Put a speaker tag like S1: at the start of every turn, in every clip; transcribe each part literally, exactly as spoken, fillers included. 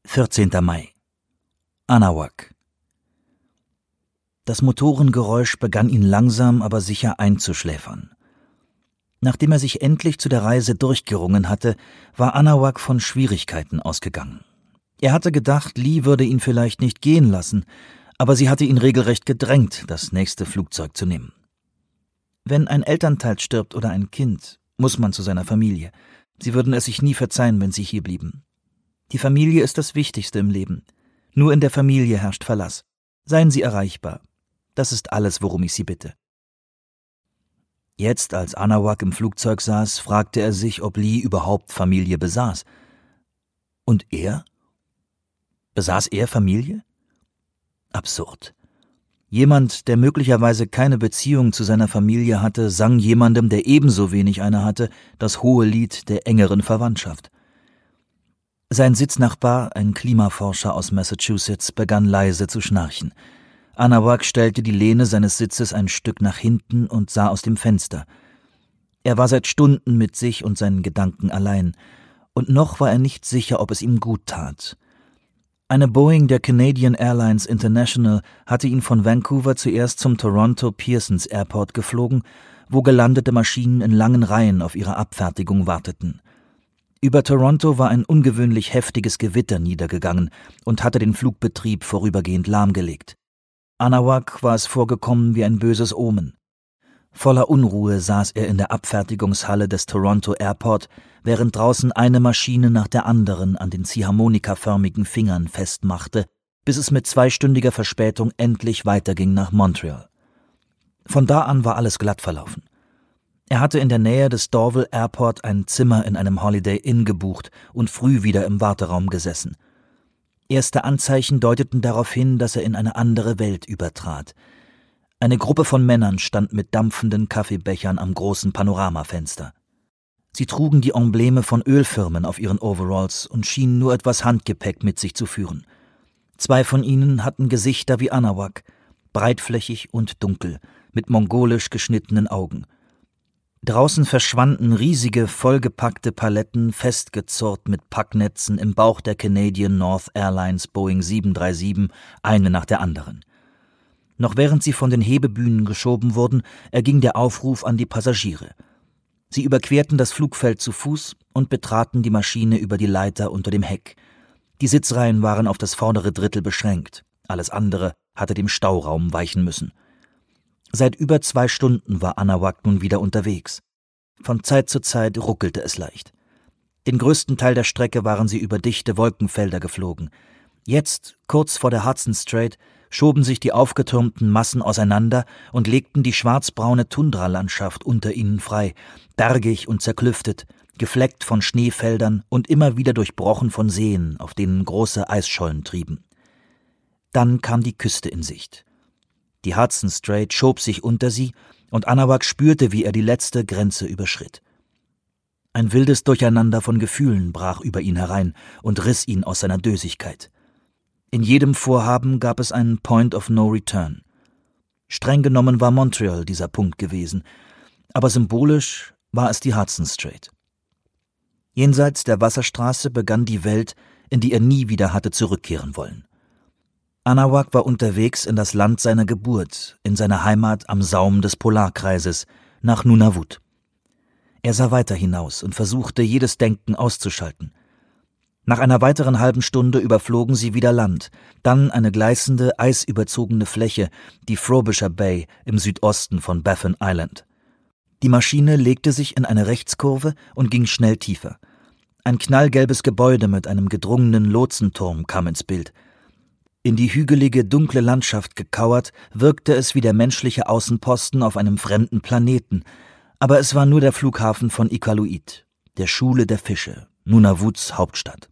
S1: vierzehnter Mai. Anahuac. Das Motorengeräusch begann ihn langsam, aber sicher einzuschläfern. Nachdem er sich endlich zu der Reise durchgerungen hatte, war Anahuac von Schwierigkeiten ausgegangen. Er hatte gedacht, Lee würde ihn vielleicht nicht gehen lassen, aber sie hatte ihn regelrecht gedrängt, das nächste Flugzeug zu nehmen. Wenn ein Elternteil stirbt oder ein Kind, muss man zu seiner Familie. Sie würden es sich nie verzeihen, wenn sie hier blieben. Die Familie ist das Wichtigste im Leben. Nur in der Familie herrscht Verlass. Seien Sie erreichbar. Das ist alles, worum ich Sie bitte. Jetzt, als Anahuac im Flugzeug saß, fragte er sich, ob Lee überhaupt Familie besaß. Und er? Besaß er Familie? Absurd. Jemand, der möglicherweise keine Beziehung zu seiner Familie hatte, sang jemandem, der ebenso wenig eine hatte, das hohe Lied der engeren Verwandtschaft. Sein Sitznachbar, ein Klimaforscher aus Massachusetts, begann leise zu schnarchen. Anahuac stellte die Lehne seines Sitzes ein Stück nach hinten und sah aus dem Fenster. Er war seit Stunden mit sich und seinen Gedanken allein, und noch war er nicht sicher, ob es ihm gut tat. Eine Boeing der Canadian Airlines International hatte ihn von Vancouver zuerst zum Toronto Pearsons Airport geflogen, wo gelandete Maschinen in langen Reihen auf ihre Abfertigung warteten. Über Toronto war ein ungewöhnlich heftiges Gewitter niedergegangen und hatte den Flugbetrieb vorübergehend lahmgelegt. Anahuac war es vorgekommen wie ein böses Omen. Voller Unruhe saß er in der Abfertigungshalle des Toronto Airport, während draußen eine Maschine nach der anderen an den ziehharmonikaförmigen Fingern festmachte, bis es mit zweistündiger Verspätung endlich weiterging nach Montreal. Von da an war alles glatt verlaufen. Er hatte in der Nähe des Dorval Airport ein Zimmer in einem Holiday Inn gebucht und früh wieder im Warteraum gesessen. Erste Anzeichen deuteten darauf hin, dass er in eine andere Welt übertrat. Eine Gruppe von Männern stand mit dampfenden Kaffeebechern am großen Panoramafenster. Sie trugen die Embleme von Ölfirmen auf ihren Overalls und schienen nur etwas Handgepäck mit sich zu führen. Zwei von ihnen hatten Gesichter wie Anahuac, breitflächig und dunkel, mit mongolisch geschnittenen Augen. Draußen verschwanden riesige, vollgepackte Paletten, festgezurrt mit Packnetzen im Bauch der Canadian North Airlines Boeing sieben drei sieben, eine nach der anderen. Noch während sie von den Hebebühnen geschoben wurden, erging der Aufruf an die Passagiere. Sie überquerten das Flugfeld zu Fuß und betraten die Maschine über die Leiter unter dem Heck. Die Sitzreihen waren auf das vordere Drittel beschränkt. Alles andere hatte dem Stauraum weichen müssen. Seit über zwei Stunden war Anahuac nun wieder unterwegs. Von Zeit zu Zeit ruckelte es leicht. Den größten Teil der Strecke waren sie über dichte Wolkenfelder geflogen. Jetzt, kurz vor der Hudson Strait, schoben sich die aufgetürmten Massen auseinander und legten die schwarzbraune Tundralandschaft unter ihnen frei, bergig und zerklüftet, gefleckt von Schneefeldern und immer wieder durchbrochen von Seen, auf denen große Eisschollen trieben. Dann kam die Küste in Sicht. Die Hudson Strait schob sich unter sie, und Anahuac spürte, wie er die letzte Grenze überschritt. Ein wildes Durcheinander von Gefühlen brach über ihn herein und riss ihn aus seiner Dösigkeit. In jedem Vorhaben gab es einen Point of No Return. Streng genommen war Montreal dieser Punkt gewesen, aber symbolisch war es die Hudson Strait. Jenseits der Wasserstraße begann die Welt, in die er nie wieder hatte zurückkehren wollen. Anahuac war unterwegs in das Land seiner Geburt, in seine Heimat am Saum des Polarkreises, nach Nunavut. Er sah weiter hinaus und versuchte, jedes Denken auszuschalten. Nach einer weiteren halben Stunde überflogen sie wieder Land, dann eine gleißende, eisüberzogene Fläche, die Frobisher Bay im Südosten von Baffin Island. Die Maschine legte sich in eine Rechtskurve und ging schnell tiefer. Ein knallgelbes Gebäude mit einem gedrungenen Lotsenturm kam ins Bild. In die hügelige, dunkle Landschaft gekauert, wirkte es wie der menschliche Außenposten auf einem fremden Planeten, aber es war nur der Flughafen von Iqaluit, der Schule der Fische, Nunavuts Hauptstadt.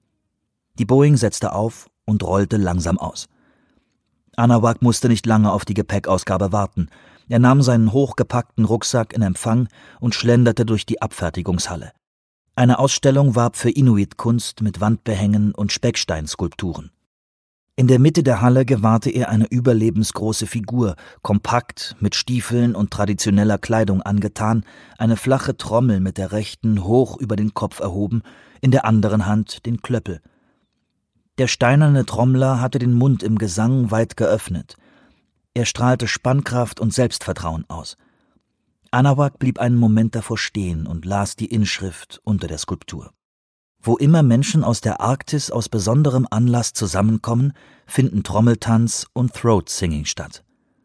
S1: Die Boeing setzte auf und rollte langsam aus. Anahuac musste nicht lange auf die Gepäckausgabe warten. Er nahm seinen hochgepackten Rucksack in Empfang und schlenderte durch die Abfertigungshalle. Eine Ausstellung warb für Inuit-Kunst mit Wandbehängen und Specksteinskulpturen. In der Mitte der Halle gewahrte er eine überlebensgroße Figur, kompakt, mit Stiefeln und traditioneller Kleidung angetan, eine flache Trommel mit der rechten hoch über den Kopf erhoben, in der anderen Hand den Klöppel. Der steinerne Trommler hatte den Mund im Gesang weit geöffnet. Er strahlte Spannkraft und Selbstvertrauen aus. Anahuac blieb einen Moment davor stehen und las die Inschrift unter der Skulptur. Wo immer Menschen aus der Arktis aus besonderem Anlass zusammenkommen, finden Trommeltanz und Throat-Singing statt.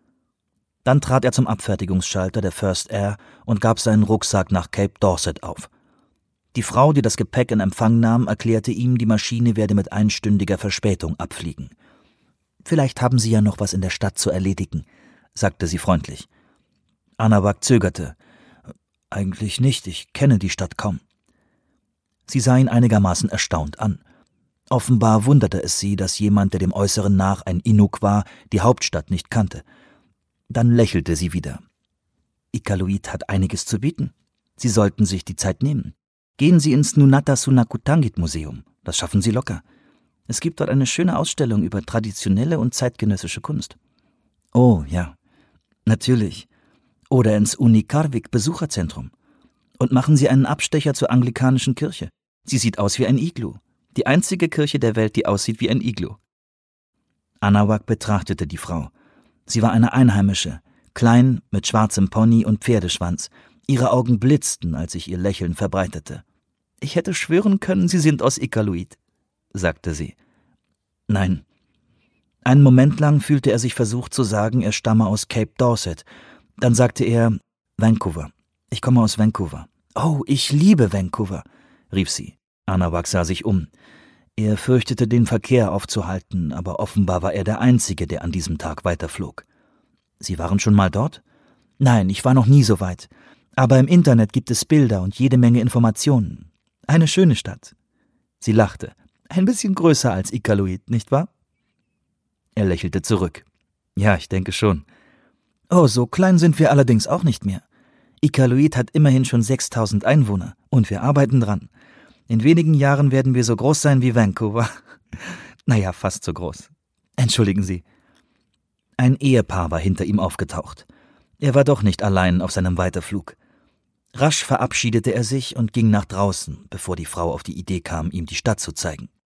S1: Dann trat er zum Abfertigungsschalter der First Air und gab seinen Rucksack nach Cape Dorset auf. Die Frau, die das Gepäck in Empfang nahm, erklärte ihm, die Maschine werde mit einstündiger Verspätung abfliegen. »Vielleicht haben Sie ja noch was in der Stadt zu erledigen«, sagte sie freundlich. Anahuac zögerte. »Eigentlich nicht, ich kenne die Stadt kaum.« Sie sah ihn einigermaßen erstaunt an. Offenbar wunderte es sie, dass jemand, der dem Äußeren nach ein Inuk war, die Hauptstadt nicht kannte. Dann lächelte sie wieder. »Iqaluit hat einiges zu bieten. Sie sollten sich die Zeit nehmen. Gehen Sie ins Nunatta-Sunakutangit-Museum. Das schaffen Sie locker. Es gibt dort eine schöne Ausstellung über traditionelle und zeitgenössische Kunst.« »Oh, ja, natürlich. Oder ins Unikarvik-Besucherzentrum. Und machen Sie einen Abstecher zur anglikanischen Kirche. Sie sieht aus wie ein Iglu. Die einzige Kirche der Welt, die aussieht wie ein Iglu.« Anahuac betrachtete die Frau. Sie war eine Einheimische, klein, mit schwarzem Pony und Pferdeschwanz. Ihre Augen blitzten, als sich ihr Lächeln verbreitete. »Ich hätte schwören können, Sie sind aus Iqaluit«, sagte sie. »Nein.« Einen Moment lang fühlte er sich versucht zu sagen, er stamme aus Cape Dorset. Dann sagte er, »Vancouver. Ich komme aus Vancouver.« »Oh, ich liebe Vancouver«, rief sie. Anahuac sah sich um. Er fürchtete, den Verkehr aufzuhalten, aber offenbar war er der Einzige, der an diesem Tag weiterflog. »Sie waren schon mal dort?« »Nein, ich war noch nie so weit. Aber im Internet gibt es Bilder und jede Menge Informationen. Eine schöne Stadt.« Sie lachte. »Ein bisschen größer als Iqaluit, nicht wahr?« Er lächelte zurück. »Ja, ich denke schon.« »Oh, so klein sind wir allerdings auch nicht mehr. Iqaluit hat immerhin schon sechstausend Einwohner und wir arbeiten dran. In wenigen Jahren werden wir so groß sein wie Vancouver. Naja, fast so groß. Entschuldigen Sie.« Ein Ehepaar war hinter ihm aufgetaucht. Er war doch nicht allein auf seinem Weiterflug. Rasch verabschiedete er sich und ging nach draußen, bevor die Frau auf die Idee kam, ihm die Stadt zu zeigen.